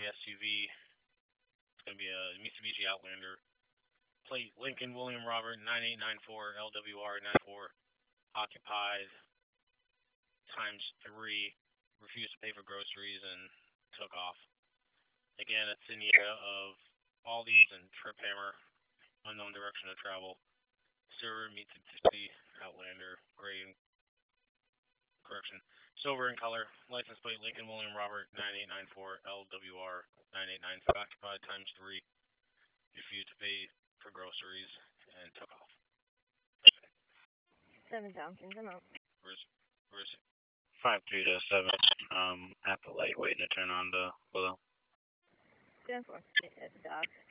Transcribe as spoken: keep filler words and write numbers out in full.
S U V. It's going to be a Mitsubishi Outlander. Plate Lincoln William Robert nine eight nine four L W R nine four. Occupied times three. Refused to pay for groceries and took off. Again, it's in the area of Aldi's and Trip Hammer. Unknown direction of travel. Silver Mitsubishi Outlander. Gray. Correction. Silver in color. License plate Lincoln William Robert nine eight nine four L W R nine eight nine four. Occupied times three. Refused to pay for groceries and took off. Seven Tompkins, I'm out. Where's, where's it? Five three to seven. Um, at the light, waiting to turn on the below. Ten four. At the dock.